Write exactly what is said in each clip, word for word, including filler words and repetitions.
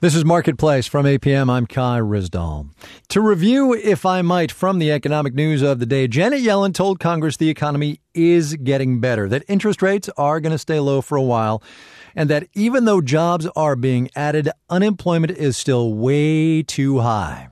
This is Marketplace from A P M. I'm Kai Rizdal. To review, if I might, from the economic news of the day, Janet Yellen told Congress the economy is getting better, that interest rates are going to stay low for a while, and that even though jobs are being added, unemployment is still way too high.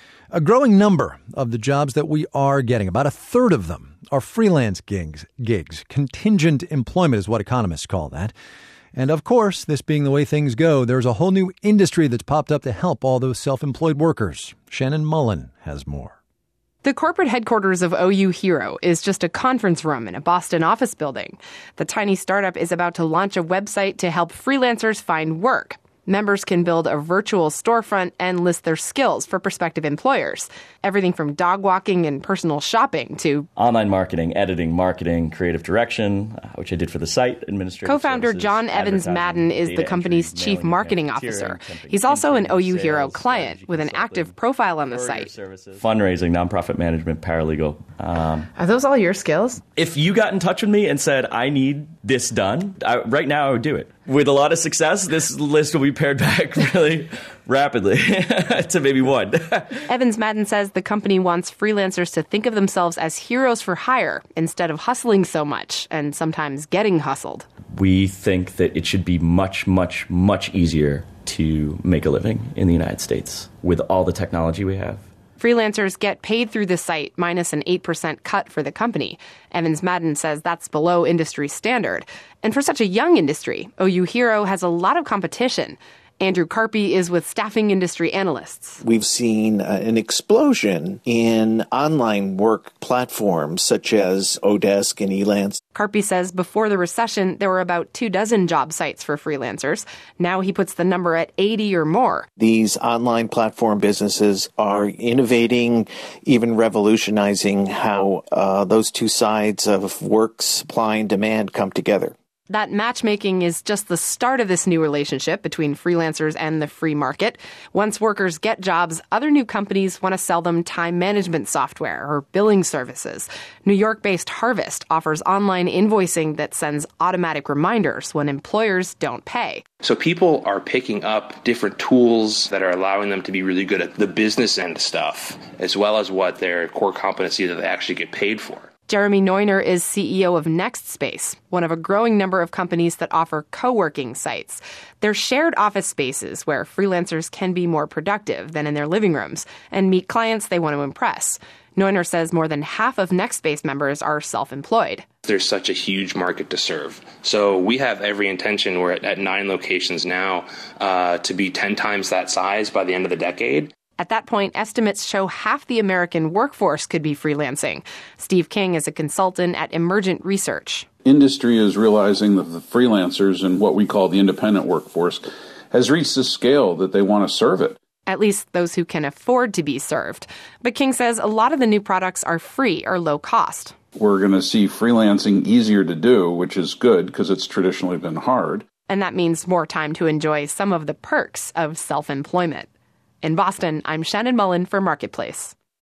A growing number of the jobs that we are getting, about a third of them, are freelance gigs. gigs. Contingent employment is what economists call that. And of course, this being the way things go, there's a whole new industry that's popped up to help all those self-employed workers. Shannon Mullen has more. The corporate headquarters of O U Hero is just a conference room in a Boston office building. The tiny startup is about to launch a website to help freelancers find work. Members can build a virtual storefront and list their skills for prospective employers. Everything from dog walking and personal shopping to online marketing, editing, marketing, creative direction, uh, which I did for the site, administrative Co-founder services, John Evans Madden is the company's entry, chief marketing officer. He's also an O U Hero client with an active profile on the site. Services, fundraising, nonprofit management, paralegal. Um, Are those all your skills? if you got in touch with me and said, I need this done, I, right now I would do it. With a lot of success, this list will be pared back really rapidly to maybe one. Evans Madden says the company wants freelancers to think of themselves as heroes for hire instead of hustling so much and sometimes getting hustled. We think that it should be much, much, much easier to make a living in the United States with all the technology we have. Freelancers get paid through the site minus an eight percent cut for the company. Evans Madden says that's below industry standard. And for such a young industry, O U Hero has a lot of competition. Andrew Carpy is with staffing industry analysts. We've seen uh, an explosion in online work platforms such as Odesk and Elance. Carpy says before the recession, there were about two dozen job sites for freelancers. Now he puts the number at eighty or more. These online platform businesses are innovating, even revolutionizing how uh, those two sides of work, supply, and demand come together. That matchmaking is just the start of this new relationship between freelancers and the free market. Once workers get jobs, other new companies want to sell them time management software or billing services. New York-based Harvest offers online invoicing that sends automatic reminders when employers don't pay. So people are picking up different tools that are allowing them to be really good at the business end stuff, as well as what their core competency that they actually get paid for. Jeremy Neuner is C E O of NextSpace, one of a growing number of companies that offer co-working sites. They're shared office spaces where freelancers can be more productive than in their living rooms and meet clients they want to impress. Neuner says more than half of NextSpace members are self-employed. There's such a huge market to serve. So we have every intention, we're at, at nine locations now, uh, to be ten times that size by the end of the decade. At that point, estimates show half the American workforce could be freelancing. Steve King is a consultant at Emergent Research. Industry is realizing that the freelancers and what we call the independent workforce has reached a scale that they want to serve it. At least those who can afford to be served. But King says a lot of the new products are free or low cost. We're going to see freelancing easier to do, which is good because it's traditionally been hard. And that means more time to enjoy some of the perks of self-employment. In Boston, I'm Shannon Mullen for Marketplace.